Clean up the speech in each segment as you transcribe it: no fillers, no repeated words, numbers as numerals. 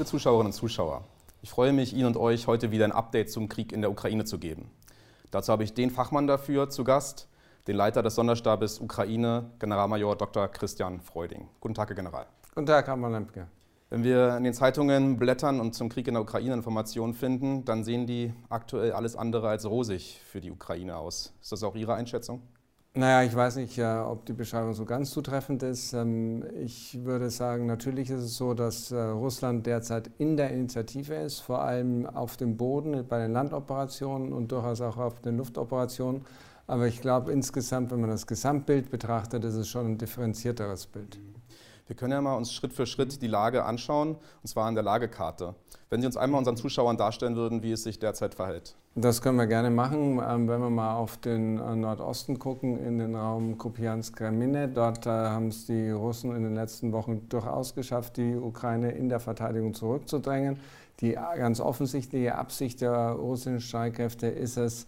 Liebe Zuschauerinnen und Zuschauer, ich freue mich, Ihnen und euch heute wieder ein Update zum Krieg in der Ukraine zu geben. Dazu habe ich den Fachmann dafür zu Gast, den Leiter des Sonderstabes Ukraine, Generalmajor Dr. Christian Freuding. Guten Tag, Herr General. Guten Tag, Herr Lemke. Wenn wir in den Zeitungen blättern und zum Krieg in der Ukraine Informationen finden, dann sehen die aktuell alles andere als rosig für die Ukraine aus. Ist das auch Ihre Einschätzung? Naja, ich weiß nicht, ob die Beschreibung so ganz zutreffend ist. Ich würde sagen, natürlich ist es so, dass Russland derzeit in der Initiative ist, vor allem auf dem Boden bei den Landoperationen und durchaus auch auf den Luftoperationen. Aber ich glaube insgesamt, wenn man das Gesamtbild betrachtet, ist es schon ein differenzierteres Bild. Wir können ja mal uns Schritt für Schritt die Lage anschauen, und zwar an der Lagekarte. Wenn Sie uns einmal unseren Zuschauern darstellen würden, wie es sich derzeit verhält. Das können wir gerne machen. Wenn wir mal auf den Nordosten gucken, in den Raum Kupiansk-Kreminne, dort haben es die Russen in den letzten Wochen durchaus geschafft, die Ukraine in der Verteidigung zurückzudrängen. Die ganz offensichtliche Absicht der russischen Streitkräfte ist es,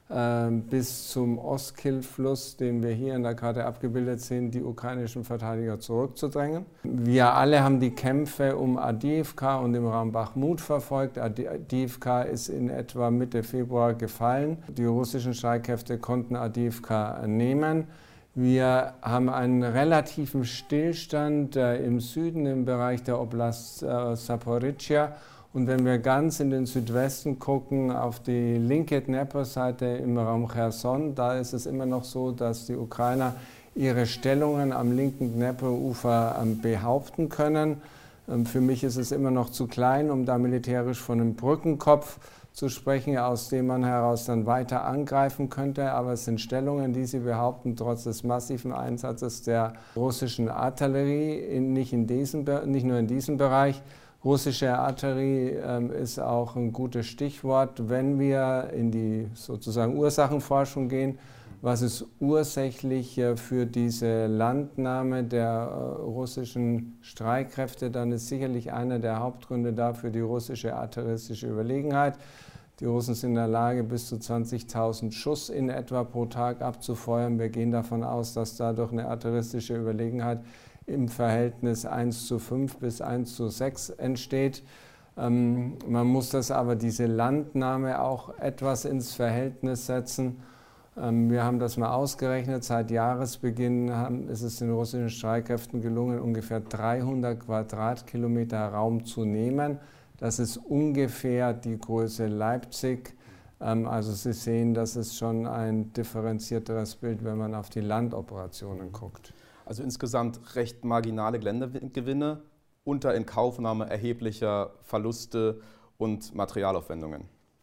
bis zum Oskil-Fluss, den wir hier in der Karte abgebildet sehen, die ukrainischen Verteidiger zurückzudrängen. Wir alle haben die Kämpfe um Awdijiwka und im Raum Bachmut verfolgt. Awdijiwka ist in etwa Mitte Februar gefallen. Die russischen Streitkräfte konnten Awdijiwka nehmen. Wir haben einen relativen Stillstand im Süden im Bereich der Oblast Saporischschja. Und wenn wir ganz in den Südwesten gucken, auf die linke Dnepr-Seite im Raum Cherson, da ist es immer noch so, dass die Ukrainer ihre Stellungen am linken Dnepr-Ufer behaupten können. Für mich ist es immer noch zu klein, um da militärisch von einem Brückenkopf zu sprechen, aus dem man heraus dann weiter angreifen könnte. Aber es sind Stellungen, die sie behaupten, trotz des massiven Einsatzes der russischen Artillerie, nicht nur in diesem Bereich. Russische Artillerie ist auch ein gutes Stichwort, wenn wir in die sozusagen Ursachenforschung gehen. Was ist ursächlich für diese Landnahme der russischen Streitkräfte? Dann ist sicherlich einer der Hauptgründe dafür die russische artilleristische Überlegenheit. Die Russen sind in der Lage, bis zu 20.000 Schuss in etwa pro Tag abzufeuern. Wir gehen davon aus, dass dadurch eine artilleristische Überlegenheit im Verhältnis 1:5 bis 1:6 entsteht. Man muss das aber, diese Landnahme, auch etwas ins Verhältnis setzen. Wir haben das mal ausgerechnet, seit Jahresbeginn ist es den russischen Streitkräften gelungen, ungefähr 300 Quadratkilometer Raum zu nehmen. Das ist ungefähr die Größe Leipzig. Also Sie sehen, das ist schon ein differenzierteres Bild, wenn man auf die Landoperationen guckt. Also insgesamt recht marginale Geländegewinne unter Inkaufnahme erheblicher Verluste und Materialaufwendungen.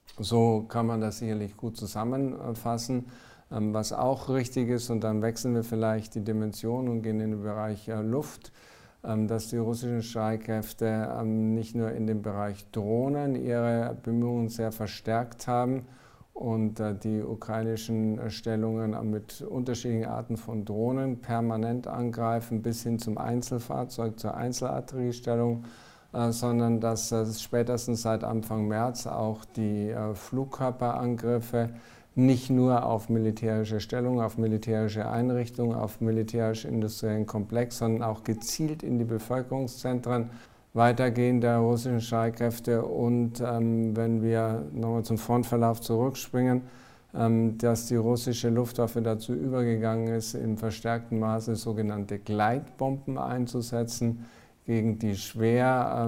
So kann man das sicherlich gut zusammenfassen. Was auch richtig ist, und dann wechseln wir vielleicht die Dimension und gehen in den Bereich Luft, dass die russischen Streitkräfte nicht nur in dem Bereich Drohnen ihre Bemühungen sehr verstärkt haben, und die ukrainischen Stellungen mit unterschiedlichen Arten von Drohnen permanent angreifen, bis hin zum Einzelfahrzeug, zur Einzelartilleriestellung, sondern dass spätestens seit Anfang März auch die Flugkörperangriffe nicht nur auf militärische Stellungen, auf militärische Einrichtungen, auf militärisch-industriellen Komplex, sondern auch gezielt in die Bevölkerungszentren weitergehen der russischen Streitkräfte. Und wenn wir nochmal zum Frontverlauf zurückspringen, dass die russische Luftwaffe dazu übergegangen ist, im verstärkten Maße sogenannte Gleitbomben einzusetzen, gegen die schwer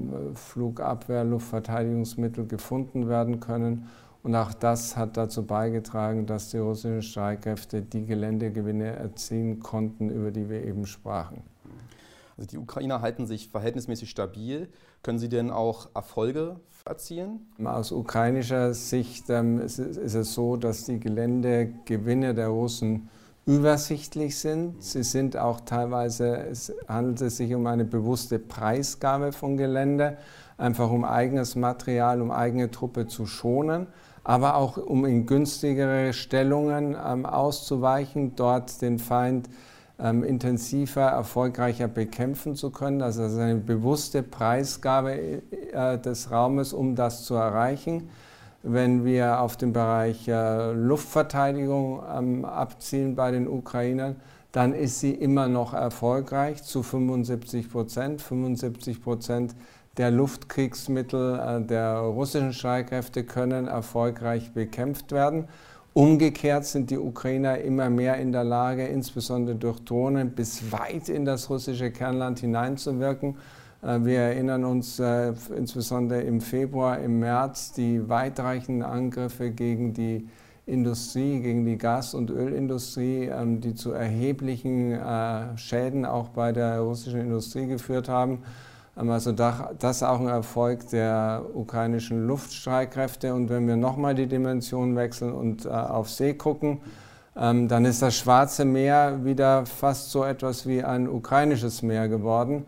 Flugabwehr, Luftverteidigungsmittel gefunden werden können. Und auch das hat dazu beigetragen, dass die russischen Streitkräfte die Geländegewinne erzielen konnten, über die wir eben sprachen. Also die Ukrainer halten sich verhältnismäßig stabil. Können Sie denn auch Erfolge erzielen? Aus ukrainischer Sicht ist es so, dass die Geländegewinne der Russen übersichtlich sind. Sie sind auch teilweise, es handelt es sich um eine bewusste Preisgabe von Gelände, einfach um eigenes Material, um eigene Truppe zu schonen, aber auch um in günstigere Stellungen auszuweichen, dort den Feind intensiver, erfolgreicher bekämpfen zu können. Also das ist eine bewusste Preisgabe des Raumes, um das zu erreichen. Wenn wir auf den Bereich Luftverteidigung abzielen bei den Ukrainern, dann ist sie immer noch erfolgreich zu 75%. 75% der Luftkriegsmittel der russischen Streitkräfte können erfolgreich bekämpft werden. Umgekehrt sind die Ukrainer immer mehr in der Lage, insbesondere durch Drohnen bis weit in das russische Kernland hineinzuwirken. Wir erinnern uns insbesondere im Februar, im März die weitreichenden Angriffe gegen die Industrie, gegen die Gas- und Ölindustrie, die zu erheblichen Schäden auch bei der russischen Industrie geführt haben. Also das ist auch ein Erfolg der ukrainischen Luftstreitkräfte. Und wenn wir nochmal die Dimension wechseln und auf See gucken, dann ist das Schwarze Meer wieder fast so etwas wie ein ukrainisches Meer geworden.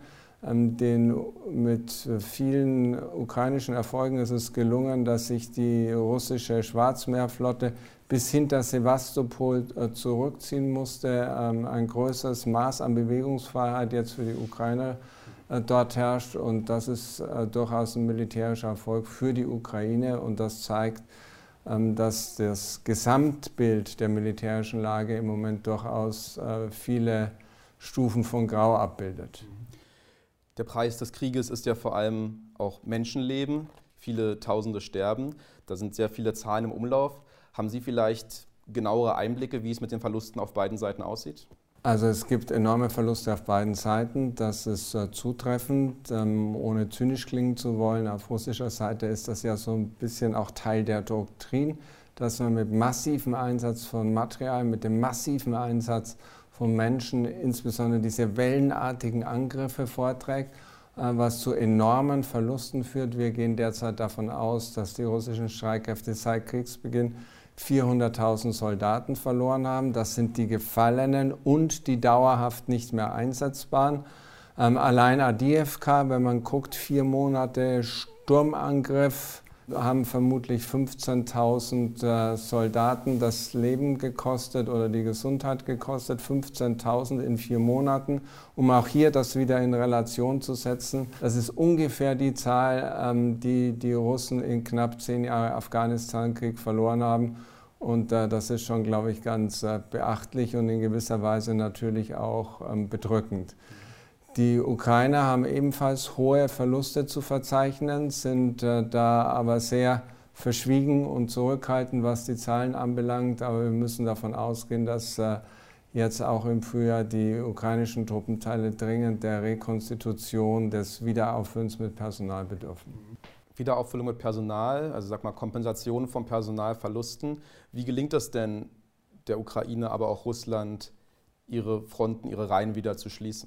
Mit vielen ukrainischen Erfolgen ist es gelungen, dass sich die russische Schwarzmeerflotte bis hinter Sewastopol zurückziehen musste. Ein größeres Maß an Bewegungsfreiheit jetzt für die Ukrainer dort herrscht, und das ist durchaus ein militärischer Erfolg für die Ukraine, und das zeigt, dass das Gesamtbild der militärischen Lage im Moment durchaus viele Stufen von Grau abbildet. Der Preis des Krieges ist ja vor allem auch Menschenleben. Viele Tausende sterben. Da sind sehr viele Zahlen im Umlauf. Haben Sie vielleicht genauere Einblicke, wie es mit den Verlusten auf beiden Seiten aussieht? Also es gibt enorme Verluste auf beiden Seiten, das ist zutreffend, ohne zynisch klingen zu wollen. Auf russischer Seite ist das ja so ein bisschen auch Teil der Doktrin, dass man mit massivem Einsatz von Material, mit dem massiven Einsatz von Menschen, insbesondere diese wellenartigen Angriffe vorträgt, was zu enormen Verlusten führt. Wir gehen derzeit davon aus, dass die russischen Streitkräfte seit Kriegsbeginn 400.000 Soldaten verloren haben. Das sind die Gefallenen und die dauerhaft nicht mehr einsetzbaren. Allein Awdijiwka, wenn man guckt, 4 Monate Sturmangriff, haben vermutlich 15.000 Soldaten das Leben gekostet oder die Gesundheit gekostet. 15.000 in 4 Monaten. Um auch hier das wieder in Relation zu setzen, das ist ungefähr die Zahl, die die Russen in knapp 10 Jahren Afghanistan-Krieg verloren haben. Und das ist schon, glaube ich, ganz beachtlich und in gewisser Weise natürlich auch bedrückend. Die Ukrainer haben ebenfalls hohe Verluste zu verzeichnen, sind da aber sehr verschwiegen und zurückhaltend, was die Zahlen anbelangt. Aber wir müssen davon ausgehen, dass jetzt auch im Frühjahr die ukrainischen Truppenteile dringend der Rekonstitution, des Wiederauffüllens mit Personal bedürfen. Wiederauffüllung mit Personal, also sag mal Kompensation von Personalverlusten. Wie gelingt es denn der Ukraine, aber auch Russland, ihre Fronten, ihre Reihen wieder zu schließen?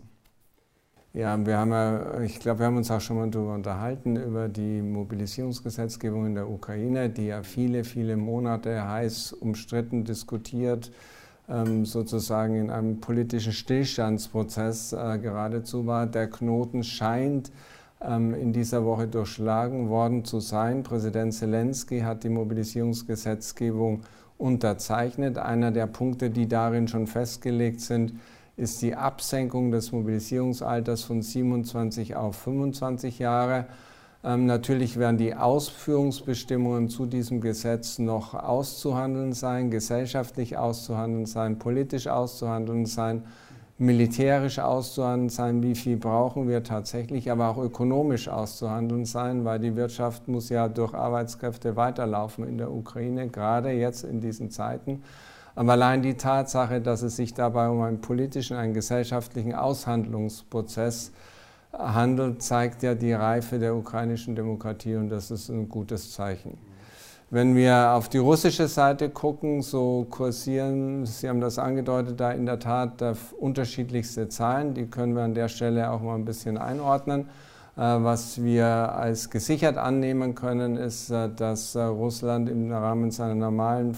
Ja, ich glaube, wir haben uns auch schon mal darüber unterhalten, über die Mobilisierungsgesetzgebung in der Ukraine, die ja viele, viele Monate heiß umstritten, diskutiert, sozusagen in einem politischen Stillstandsprozess geradezu war. Der Knoten scheint in dieser Woche durchschlagen worden zu sein. Präsident Zelensky hat die Mobilisierungsgesetzgebung unterzeichnet. Einer der Punkte, die darin schon festgelegt sind, ist die Absenkung des Mobilisierungsalters von 27 auf 25 Jahre. Natürlich werden die Ausführungsbestimmungen zu diesem Gesetz noch auszuhandeln sein, gesellschaftlich auszuhandeln sein, politisch auszuhandeln sein, militärisch auszuhandeln sein, wie viel brauchen wir tatsächlich, aber auch ökonomisch auszuhandeln sein, weil die Wirtschaft muss ja durch Arbeitskräfte weiterlaufen in der Ukraine, gerade jetzt in diesen Zeiten. Aber allein die Tatsache, dass es sich dabei um einen politischen, einen gesellschaftlichen Aushandlungsprozess handelt, zeigt ja die Reife der ukrainischen Demokratie, und das ist ein gutes Zeichen. Wenn wir auf die russische Seite gucken, so kursieren, Sie haben das angedeutet, da in der Tat unterschiedlichste Zahlen, die können wir an der Stelle auch mal ein bisschen einordnen. Was wir als gesichert annehmen können, ist, dass Russland im Rahmen seiner normalen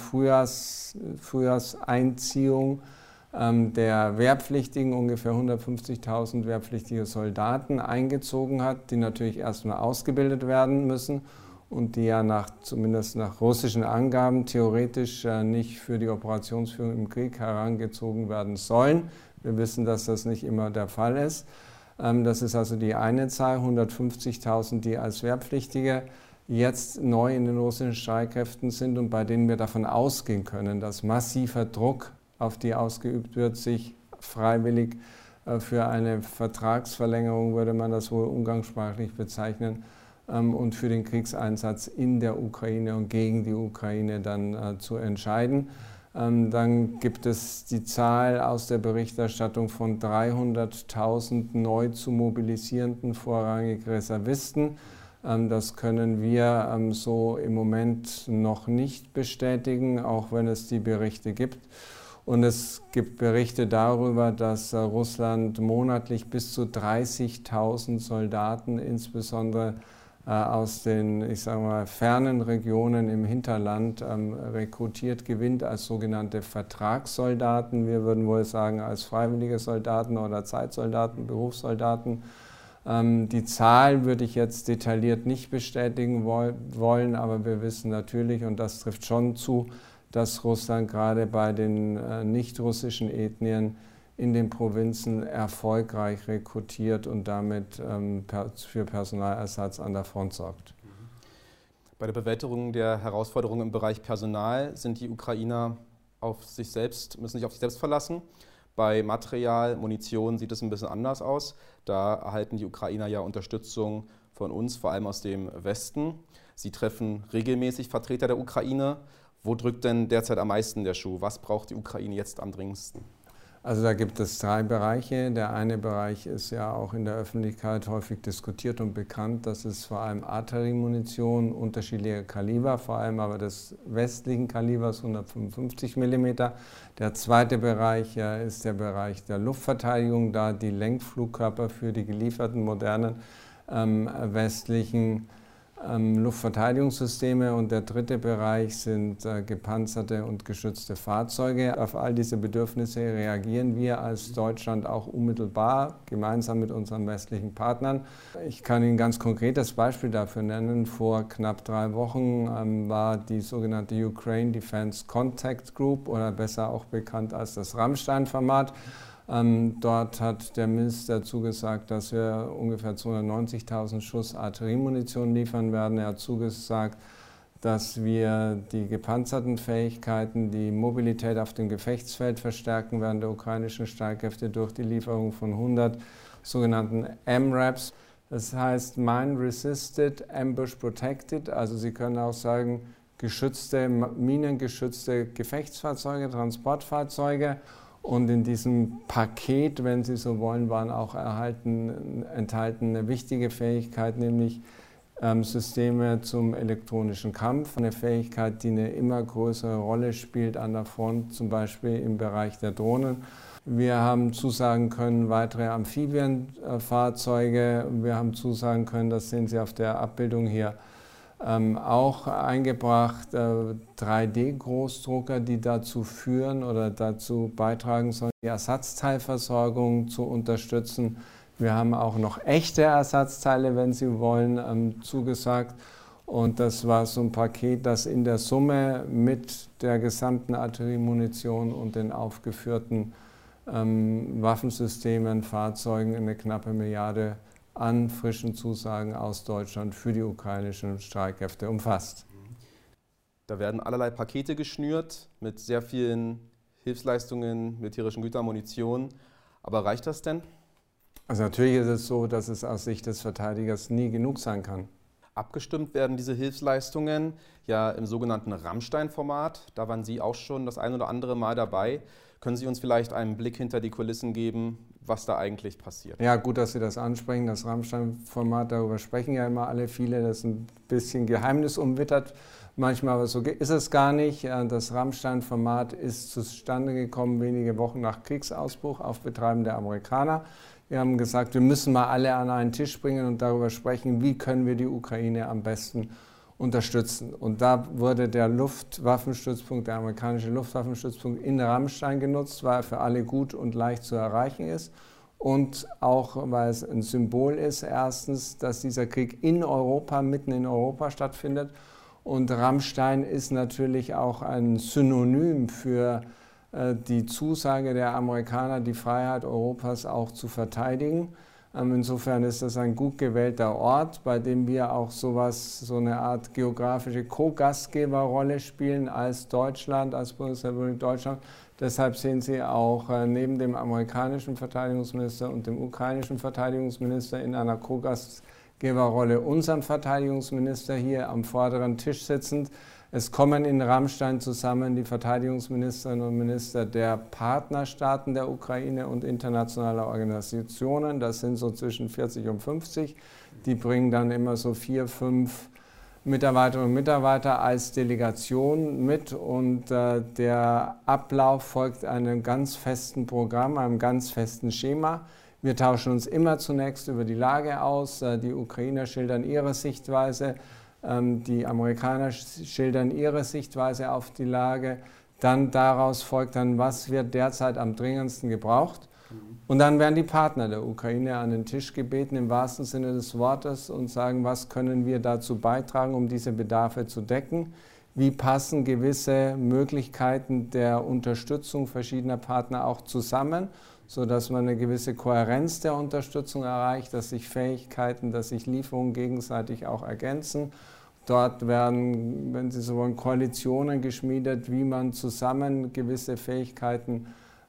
Frühjahrseinziehung der Wehrpflichtigen ungefähr 150.000 wehrpflichtige Soldaten eingezogen hat, die natürlich erstmal ausgebildet werden müssen und die ja zumindest nach russischen Angaben theoretisch nicht für die Operationsführung im Krieg herangezogen werden sollen. Wir wissen, dass das nicht immer der Fall ist. Das ist also die eine Zahl, 150.000, die als Wehrpflichtige jetzt neu in den russischen Streitkräften sind und bei denen wir davon ausgehen können, dass massiver Druck auf die ausgeübt wird, sich freiwillig Für eine Vertragsverlängerung würde man das wohl umgangssprachlich bezeichnen. Und für den Kriegseinsatz in der Ukraine und gegen die Ukraine dann zu entscheiden. Dann gibt es die Zahl aus der Berichterstattung von 300.000 neu zu mobilisierenden, vorrangig Reservisten. Das können wir so im Moment noch nicht bestätigen, auch wenn es die Berichte gibt. Und es gibt Berichte darüber, dass Russland monatlich bis zu 30.000 Soldaten, insbesondere aus den, ich sage mal, fernen Regionen im Hinterland rekrutiert, gewinnt als sogenannte Vertragssoldaten. Wir würden wohl sagen als freiwillige Soldaten oder Zeitsoldaten, Berufssoldaten. Die Zahl würde ich jetzt detailliert nicht bestätigen wollen, aber wir wissen natürlich, und das trifft schon zu, dass Russland gerade bei den nicht-russischen Ethnien in den Provinzen erfolgreich rekrutiert und damit für Personalersatz an der Front sorgt. Bei der Bewältigung der Herausforderungen im Bereich Personal sind die Ukrainer müssen sich auf sich selbst verlassen. Bei Material, Munition sieht es ein bisschen anders aus. Da erhalten die Ukrainer ja Unterstützung von uns, vor allem aus dem Westen. Sie treffen regelmäßig Vertreter der Ukraine. Wo drückt denn derzeit am meisten der Schuh? Was braucht die Ukraine jetzt am dringendsten? Also da gibt es 3 Bereiche. Der eine Bereich ist ja auch in der Öffentlichkeit häufig diskutiert und bekannt. Das ist vor allem Artilleriemunition unterschiedlicher Kaliber, vor allem aber des westlichen Kalibers 155 mm. Der zweite Bereich ist der Bereich der Luftverteidigung, da die Lenkflugkörper für die gelieferten modernen westlichen Luftverteidigungssysteme, und der dritte Bereich sind gepanzerte und geschützte Fahrzeuge. Auf all diese Bedürfnisse reagieren wir als Deutschland auch unmittelbar, gemeinsam mit unseren westlichen Partnern. Ich kann Ihnen ein ganz konkretes Beispiel dafür nennen. Vor knapp 3 Wochen war die sogenannte Ukraine Defense Contact Group, oder besser auch bekannt als das Rammstein-Format. Dort hat der Minister zugesagt, dass wir ungefähr 290.000 Schuss Artilleriemunition liefern werden. Er hat zugesagt, dass wir die gepanzerten Fähigkeiten, die Mobilität auf dem Gefechtsfeld verstärken werden der ukrainischen Streitkräfte durch die Lieferung von 100 sogenannten MRAPs. Das heißt Mine Resisted, Ambush Protected. Also Sie können auch sagen, minengeschützte Gefechtsfahrzeuge, Transportfahrzeuge. Und in diesem Paket, wenn Sie so wollen, waren auch enthalten eine wichtige Fähigkeit, nämlich Systeme zum elektronischen Kampf. Eine Fähigkeit, die eine immer größere Rolle spielt an der Front, zum Beispiel im Bereich der Drohnen. Wir haben zusagen können, weitere Amphibienfahrzeuge. Wir haben zusagen können, das sehen Sie auf der Abbildung hier, auch eingebracht 3D-Großdrucker, die dazu führen oder dazu beitragen sollen, die Ersatzteilversorgung zu unterstützen. Wir haben auch noch echte Ersatzteile, wenn Sie wollen, zugesagt. Und das war so ein Paket, das in der Summe mit der gesamten Artilleriemunition und den aufgeführten Waffensystemen, Fahrzeugen eine knappe Milliarde an frischen Zusagen aus Deutschland für die ukrainischen Streitkräfte umfasst. Da werden allerlei Pakete geschnürt mit sehr vielen Hilfsleistungen, militärischen Gütern, Munition. Aber reicht das denn? Also natürlich ist es so, dass es aus Sicht des Verteidigers nie genug sein kann. Abgestimmt werden diese Hilfsleistungen ja im sogenannten Rammstein-Format. Da waren Sie auch schon das ein oder andere Mal dabei. Können Sie uns vielleicht einen Blick hinter die Kulissen geben, was da eigentlich passiert? Ja, gut, dass Sie das ansprechen. Das Rammstein-Format, darüber sprechen ja immer viele. Das ist ein bisschen geheimnisumwittert manchmal, aber so ist es gar nicht. Das Rammstein-Format ist zustande gekommen wenige Wochen nach Kriegsausbruch auf Betreiben der Amerikaner. Wir haben gesagt, wir müssen mal alle an einen Tisch bringen und darüber sprechen, wie können wir die Ukraine am besten unterstützen. Und da wurde der Luftwaffenstützpunkt, der amerikanische Luftwaffenstützpunkt in Rammstein genutzt, weil er für alle gut und leicht zu erreichen ist. Und auch, weil es ein Symbol ist, erstens, dass dieser Krieg in Europa, mitten in Europa stattfindet. Und Rammstein ist natürlich auch ein Synonym für die Zusage der Amerikaner, die Freiheit Europas auch zu verteidigen. Insofern ist das ein gut gewählter Ort, bei dem wir auch so eine Art geografische Co-Gastgeberrolle spielen als Deutschland, als Bundesrepublik Deutschland. Deshalb sehen Sie auch neben dem amerikanischen Verteidigungsminister und dem ukrainischen Verteidigungsminister in einer Co-Gastgeberrolle unseren Verteidigungsminister hier am vorderen Tisch sitzend. Es kommen in Ramstein zusammen die Verteidigungsministerinnen und Minister der Partnerstaaten der Ukraine und internationaler Organisationen. Das sind so zwischen 40 und 50. Die bringen dann immer so 4, 5 Mitarbeiterinnen und Mitarbeiter als Delegation mit. Und der Ablauf folgt einem ganz festen Programm, einem ganz festen Schema. Wir tauschen uns immer zunächst über die Lage aus. Die Ukrainer schildern ihre Sichtweise. Die Amerikaner schildern ihre Sichtweise auf die Lage. Dann daraus folgt dann, was wird derzeit am dringendsten gebraucht. Und dann werden die Partner der Ukraine an den Tisch gebeten, im wahrsten Sinne des Wortes, und sagen, was können wir dazu beitragen, um diese Bedarfe zu decken. Wie passen gewisse Möglichkeiten der Unterstützung verschiedener Partner auch zusammen, sodass man eine gewisse Kohärenz der Unterstützung erreicht, dass sich Fähigkeiten, dass sich Lieferungen gegenseitig auch ergänzen. Dort werden, wenn Sie so wollen, Koalitionen geschmiedet, wie man zusammen gewisse Fähigkeiten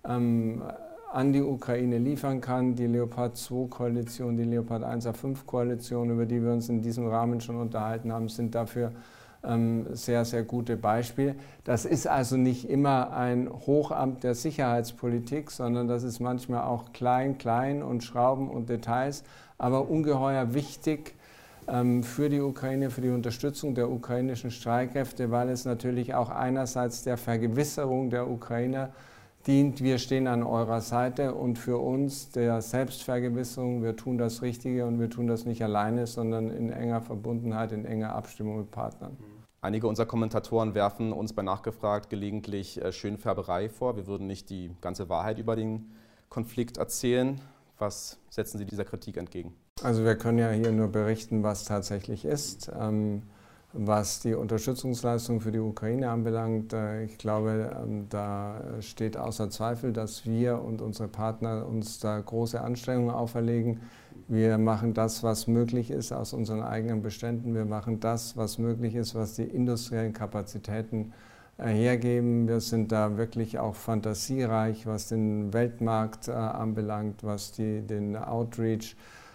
an die Ukraine liefern kann. Die Leopard-2-Koalition, die Leopard-1A5-Koalition, über die wir uns in diesem Rahmen schon unterhalten haben, sind dafür sehr, sehr gute Beispiele. Das ist also nicht immer ein Hochamt der Sicherheitspolitik, sondern das ist manchmal auch klein und Schrauben und Details, aber ungeheuer wichtig für die Ukraine, für die Unterstützung der ukrainischen Streitkräfte, weil es natürlich auch einerseits der Vergewisserung der Ukrainer dient, wir stehen an eurer Seite, und für uns der Selbstvergewisserung, wir tun das Richtige und wir tun das nicht alleine, sondern in enger Verbundenheit, in enger Abstimmung mit Partnern. Einige unserer Kommentatoren werfen uns bei Nachgefragt gelegentlich Schönfärberei vor. Wir würden nicht die ganze Wahrheit über den Konflikt erzählen. Was setzen Sie dieser Kritik entgegen? Also wir können ja hier nur berichten, was tatsächlich ist. Was die Unterstützungsleistung für die Ukraine anbelangt, ich glaube, da steht außer Zweifel, dass wir und unsere Partner uns da große Anstrengungen auferlegen. Wir machen das, was möglich ist aus unseren eigenen Beständen. Wir machen das, was möglich ist, was die industriellen Kapazitäten hergeben. Wir sind da wirklich auch fantasiereich, was den Weltmarkt anbelangt, was den Outreach,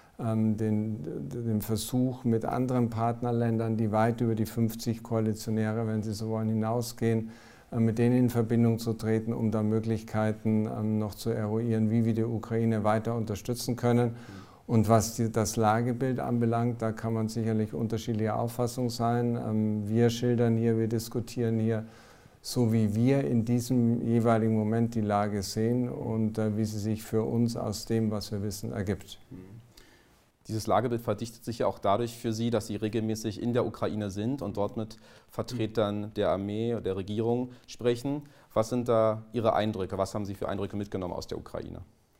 den Versuch mit anderen Partnerländern, die weit über die 50 Koalitionäre, wenn Sie so wollen, hinausgehen, mit denen in Verbindung zu treten, um da Möglichkeiten noch zu eruieren, wie wir die Ukraine weiter unterstützen können. Und was das Lagebild anbelangt, da kann man sicherlich unterschiedlicher Auffassung sein. Wir schildern hier, wir diskutieren hier, so wie wir in diesem jeweiligen Moment die Lage sehen und wie sie sich für uns aus dem, was wir wissen, ergibt. Dieses Lagebild verdichtet sich ja auch dadurch für Sie, dass Sie regelmäßig in der Ukraine sind und dort mit Vertretern der Armee, der Regierung sprechen. Was sind da Ihre Eindrücke? Was haben Sie für Eindrücke mitgenommen aus der Ukraine?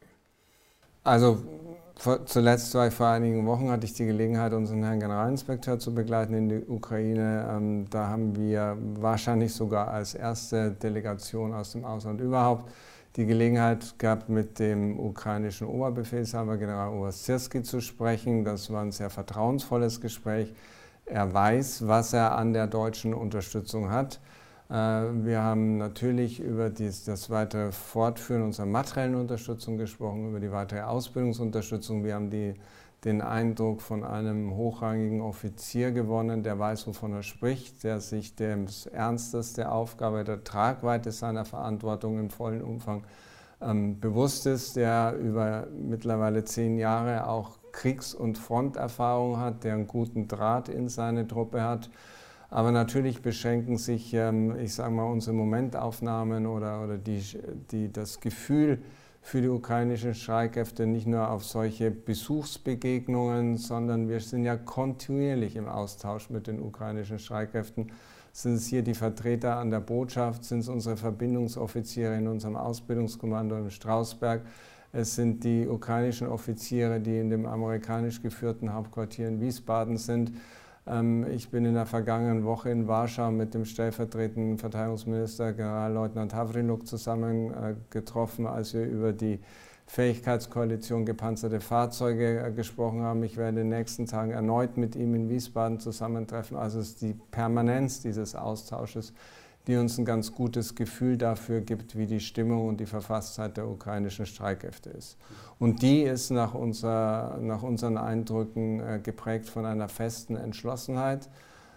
Also zuletzt war ich vor einigen Wochen, hatte ich die Gelegenheit, unseren Herrn Generalinspekteur zu begleiten in die Ukraine. Da haben wir wahrscheinlich sogar als erste Delegation aus dem Ausland überhaupt die Gelegenheit gehabt, mit dem ukrainischen Oberbefehlshaber Generaloberst Syrski zu sprechen. Das war ein sehr vertrauensvolles Gespräch. Er weiß, was er an der deutschen Unterstützung hat. Wir haben natürlich über das weitere Fortführen unserer materiellen Unterstützung gesprochen, über die weitere Ausbildungsunterstützung. Wir haben den Eindruck von einem hochrangigen Offizier gewonnen, der weiß, wovon er spricht, der sich des Ernstes der Aufgabe, der Tragweite seiner Verantwortung im vollen Umfang bewusst ist, der über mittlerweile 10 Jahre auch Kriegs- und Fronterfahrung hat, der einen guten Draht in seine Truppe hat. Aber natürlich beschränken sich, ich sage mal, unsere Momentaufnahmen oder das Gefühl für die ukrainischen Streitkräfte nicht nur auf solche Besuchsbegegnungen, sondern wir sind ja kontinuierlich im Austausch mit den ukrainischen Streitkräften. Sind es hier die Vertreter an der Botschaft, sind es unsere Verbindungsoffiziere in unserem Ausbildungskommando in Strausberg, es sind die ukrainischen Offiziere, die in dem amerikanisch geführten Hauptquartier in Wiesbaden sind. Ich bin in der vergangenen Woche in Warschau mit dem stellvertretenden Verteidigungsminister Generalleutnant Havriluk zusammengetroffen, als wir über die Fähigkeitskoalition gepanzerte Fahrzeuge gesprochen haben. Ich werde in den nächsten Tagen erneut mit ihm in Wiesbaden zusammentreffen. Also es ist die Permanenz dieses Austausches, die uns ein ganz gutes Gefühl dafür gibt, wie die Stimmung und die Verfasstheit der ukrainischen Streitkräfte ist. Und die ist nach unseren Eindrücken geprägt von einer festen Entschlossenheit.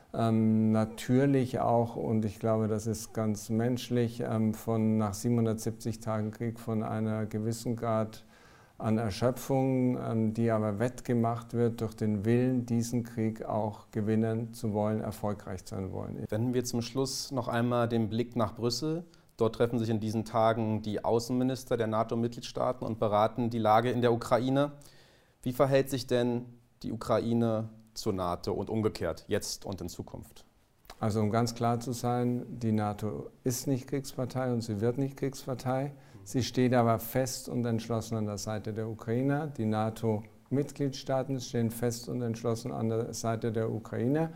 Natürlich auch, und ich glaube, das ist ganz menschlich, nach 770 Tagen Krieg von einer gewissen Grad an Erschöpfung, die aber wettgemacht wird durch den Willen, diesen Krieg auch gewinnen zu wollen, erfolgreich sein wollen. Wenden wir zum Schluss noch einmal den Blick nach Brüssel. Dort treffen sich in diesen Tagen die Außenminister der NATO-Mitgliedstaaten und beraten die Lage in der Ukraine. Wie verhält sich denn die Ukraine zur NATO und umgekehrt, jetzt und in Zukunft? Also um ganz klar zu sein, die NATO ist nicht Kriegspartei und sie wird nicht Kriegspartei. Sie steht aber fest und entschlossen an der Seite der Ukrainer. Die NATO-Mitgliedstaaten stehen fest und entschlossen an der Seite der Ukraine.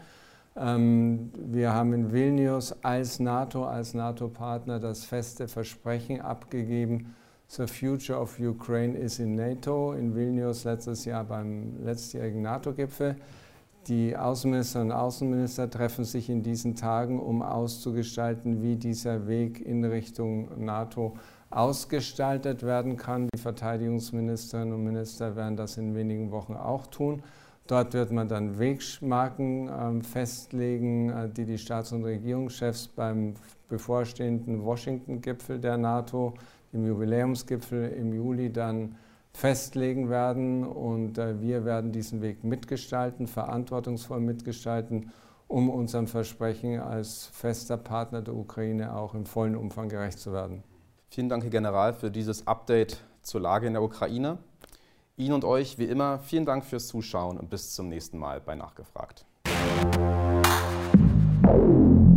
Wir haben in Vilnius als NATO-Partner das feste Versprechen abgegeben, The future of Ukraine is in NATO, in Vilnius letztes Jahr beim letztjährigen NATO-Gipfel. Die Außenministerinnen und Außenminister treffen sich in diesen Tagen, um auszugestalten, wie dieser Weg in Richtung NATO ausgestaltet werden kann. Die Verteidigungsministerinnen und Minister werden das in wenigen Wochen auch tun. Dort wird man dann Wegmarken festlegen, die die Staats- und Regierungschefs beim bevorstehenden Washington-Gipfel der NATO, dem Jubiläumsgipfel im Juli, dann festlegen werden. Und wir werden diesen Weg mitgestalten, verantwortungsvoll mitgestalten, um unserem Versprechen als fester Partner der Ukraine auch im vollen Umfang gerecht zu werden. Vielen Dank, Herr General, für dieses Update zur Lage in der Ukraine. Ihnen und euch wie immer vielen Dank fürs Zuschauen und bis zum nächsten Mal bei Nachgefragt.